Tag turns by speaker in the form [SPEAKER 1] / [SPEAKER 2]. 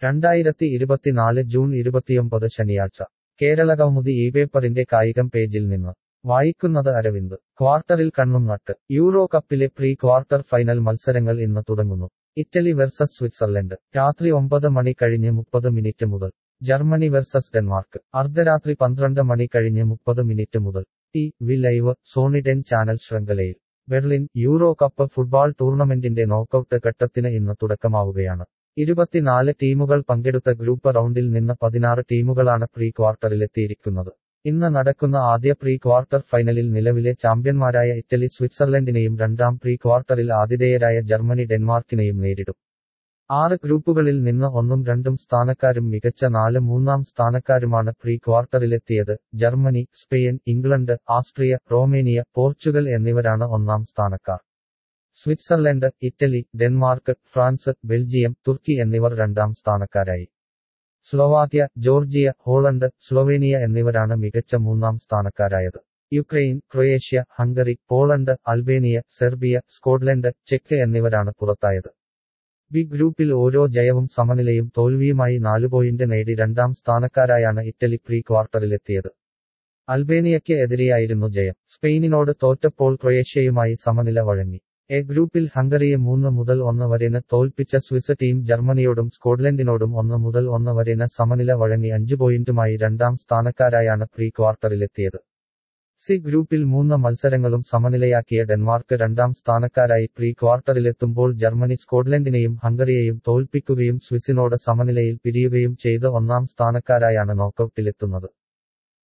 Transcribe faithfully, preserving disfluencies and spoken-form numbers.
[SPEAKER 1] രണ്ടായിരത്തി ഇരുപത്തിനാല് ജൂൺ ഇരുപത്തിയൊമ്പത് ശനിയാഴ്ച കേരളകൗമുദി ഈ പേപ്പറിന്റെ കായികം പേജിൽ നിന്ന് വായിക്കുന്നത് അരവിന്ദ്. ക്വാർട്ടറിൽ കണ്ണും നട്ട്. യൂറോ കപ്പിലെ പ്രീ ക്വാർട്ടർ ഫൈനൽ മത്സരങ്ങൾ ഇന്ന് തുടങ്ങുന്നു. Italy versus Switzerland. രാത്രി ഒമ്പത് മണി കഴിഞ്ഞ് മുപ്പത് മിനിറ്റ് മുതൽ. Germany versus Denmark. അർദ്ധരാത്രി പന്ത്രണ്ട് മണി കഴിഞ്ഞ് മുപ്പത് മിനിറ്റ് മുതൽ. T V live Sony Ten channel ശൃംഖലയിൽ. ബെർലിൻ. യൂറോ കപ്പ് ഫുട്ബോൾ ടൂർണമെന്റിന്റെ നോക്കൌട്ട് ഘട്ടത്തിന് ഇന്ന് തുടക്കമാവുകയാണ്. ഇരുപത്തിനാല് ടീമുകൾ പങ്കെടുത്ത ഗ്രൂപ്പ് റൗണ്ടിൽ നിന്ന് പതിനാറ് ടീമുകളാണ് പ്രീ ക്വാർട്ടറിലെത്തിയിരിക്കുന്നത്. ഇന്ന് നടക്കുന്ന ആദ്യ പ്രീ ക്വാർട്ടർ ഫൈനലിൽ നിലവിലെ ചാമ്പ്യന്മാരായ ഇറ്റലി സ്വിറ്റ്സർലൻഡിനെയും രണ്ടാം പ്രീ ക്വാർട്ടറിൽ ആതിഥേയരായ ജർമ്മനി ഡെൻമാർക്കിനെയും നേരിടും. ആറ് ഗ്രൂപ്പുകളിൽ നിന്ന് ഒന്നും രണ്ടും സ്ഥാനക്കാരും മികച്ച നാല് മൂന്നാം സ്ഥാനക്കാരുമാണ് പ്രീ ക്വാർട്ടറിലെത്തിയത്. Germany, Spain, England, Austria, Romania, Portugal എന്നിവരാണ് ഒന്നാം സ്ഥാനക്കാർ. Switzerland, Italy, Denmark, France, Belgium, Turkey എന്നിവർ രണ്ടാം സ്ഥാനക്കാരായി. സ്ലൊവാക്യ, ജോർജിയ, ഹോളണ്ട്, സ്ലൊവേനിയ എന്നിവരാണ് മികച്ച മൂന്നാം സ്ഥാനക്കാരായത്. Ukraine, Croatia, Hungary, Poland, Albania, Serbia, Scotland, ചെക്ക് എന്നിവരാണ് പുറത്തായത്. ബി ഗ്രൂപ്പിൽ ഓരോ ജയവും സമനിലയും തോൽവിയുമായി നാല് പോയിന്റ് നേടി രണ്ടാം സ്ഥാനക്കാരായാണ് ഇറ്റലി പ്രീ ക്വാർട്ടറിലെത്തിയത്. അൽബേനിയയ്ക്ക് എതിരെയായിരുന്നു ജയം. സ്പെയിനിനോട് തോറ്റപ്പോൾ ക്രൊയേഷ്യയുമായി സമനില വഴങ്ങി. എ ഗ്രൂപ്പിൽ ഹംഗറിയെ മൂന്ന് മുതൽ ഒന്ന് വരെന് തോൽപ്പിച്ച സ്വിസ് ടീം ജർമ്മനിയോടും സ്കോട്ട്ലൻഡിനോടും ഒന്ന് മുതൽ ഒന്ന് വരെന് സമനില വഴങ്ങി അഞ്ച് പോയിന്റുമായി രണ്ടാം സ്ഥാനക്കാരായാണ് പ്രീ ക്വാർട്ടറിലെത്തിയത്. സി ഗ്രൂപ്പിൽ മൂന്ന് മത്സരങ്ങളും സമനിലയാക്കിയ ഡെൻമാർക്ക് രണ്ടാം സ്ഥാനക്കാരായി പ്രീ ക്വാർട്ടറിലെത്തുമ്പോൾ ജർമ്മനി സ്കോട്ട്ലൻഡിനെയും ഹംഗറിയെയും തോൽപ്പിക്കുകയും സ്വിസിനോട് സമനിലയിൽ പിരിയുകയും ചെയ്ത് ഒന്നാം സ്ഥാനക്കാരായാണ് നോക്കൌട്ടിലെത്തുന്നത്.